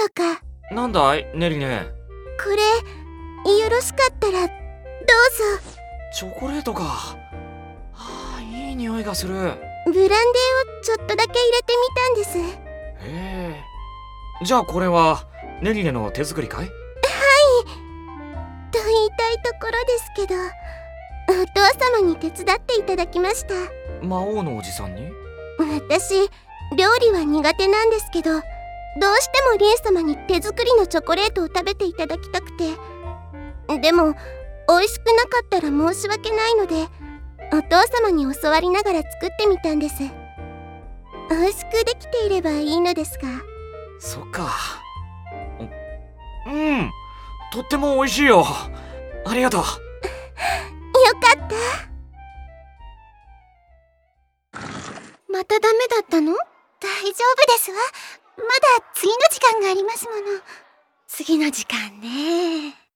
しょうか。 なんだいネリネ。 これよろしかったらどうぞ。 チョコレートか。はあ、いい匂いがする。 ブランデーをちょっとだけ入れてみたんです。 へえ。じゃあこれはネリネの手作りかい？ と言いたいところですけど、お父様に手伝っていただきました。 魔王のおじさんに？ 私、料理は苦手なんですけど、どうしてもリン様に手作りのチョコレートを食べていただきたくて。でも美味しくなかったら申し訳ないので、お父様に教わりながら作ってみたんです。美味しくできていればいいのですが。 そっか。とっても美味しいよ。ありがとう。 よかった。またダメだったの？大丈夫ですわ。まだ次の時間がありますもの。次の時間ね。